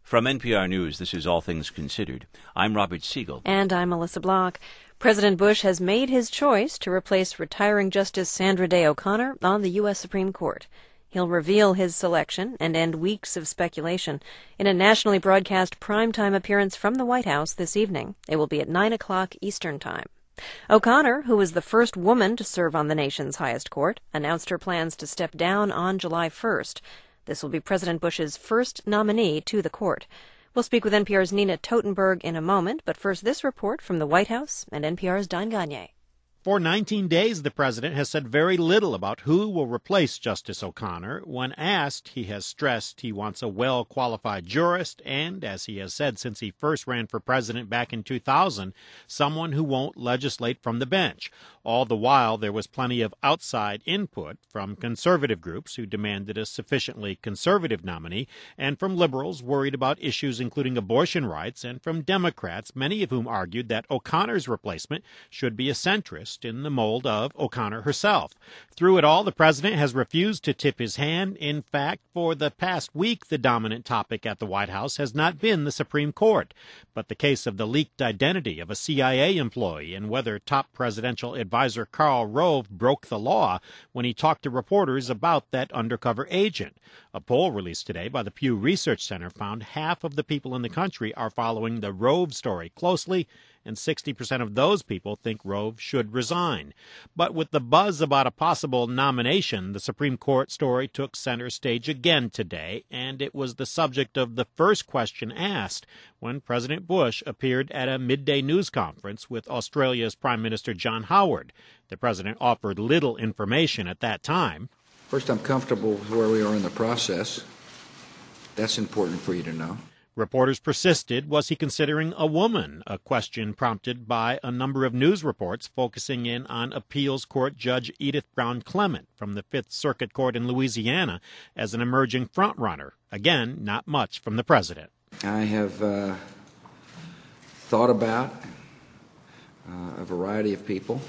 From NPR News, this is All Things Considered. I'm Robert Siegel. And I'm Melissa Block. President Bush has made his choice to replace retiring Justice Sandra Day O'Connor on the U.S. Supreme Court. He'll reveal his selection and end weeks of speculation in a nationally broadcast primetime appearance from the White House this evening. It will be at 9 o'clock Eastern Time. O'Connor, who was the first woman to serve on the nation's highest court, announced her plans to step down on July 1st. This will be President Bush's first nominee to the court. We'll speak with NPR's Nina Totenberg in a moment, but first this report from the White House and NPR's Don Gagné. For 19 days, the president has said very little about who will replace Justice O'Connor. When asked, he has stressed he wants a well-qualified jurist and, as he has said since he first ran for president back in 2000, someone who won't legislate from the bench. All the while, there was plenty of outside input from conservative groups who demanded a sufficiently conservative nominee, and from liberals worried about issues including abortion rights, and from Democrats, many of whom argued that O'Connor's replacement should be a centrist in the mold of O'Connor herself. Through it all, the president has refused to tip his hand. In fact, for the past week, the dominant topic at the White House has not been the Supreme Court, but the case of the leaked identity of a CIA employee and whether top presidential advisor Karl Rove broke the law when he talked to reporters about that undercover agent. A poll released today by the Pew Research Center found half of the people in the country are following the Rove story closely, and 60% of those people think Rove should resign. But with the buzz about a possible nomination, the Supreme Court story took center stage again today, and it was the subject of the first question asked when President Bush appeared at a midday news conference with Australia's Prime Minister John Howard. The president offered little information at that time. First, I'm comfortable with where we are in the process. That's important for you to know. Reporters persisted. Was he considering a woman? A question prompted by a number of news reports focusing in on appeals court Judge Edith Brown Clement from the Fifth Circuit Court in Louisiana as an emerging frontrunner. Again, not much from the president. I have thought about a variety of people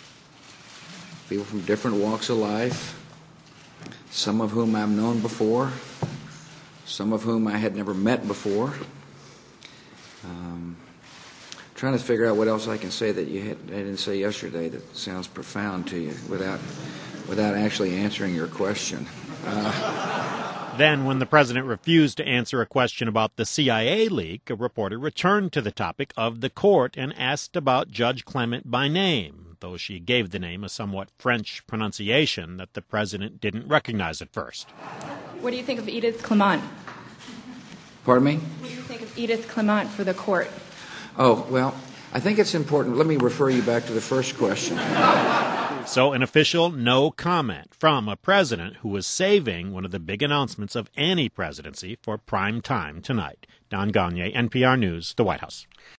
from different walks of life, some of whom I've known before, some of whom I had never met before. Trying to figure out what else I can say that I didn't say yesterday that sounds profound to you without actually answering your question. Then, when the president refused to answer a question about the CIA leak, a reporter returned to the topic of the court and asked about Judge Clement by name, though she gave the name a somewhat French pronunciation that the president didn't recognize at first. What do you think of Edith Clement? Pardon me? What do you think of Edith Clement for the court? Oh, well, I think it's important. Let me refer you back to the first question. So an official no comment from a president who was saving one of the big announcements of any presidency for prime time tonight. Don Gagné, NPR News, the White House.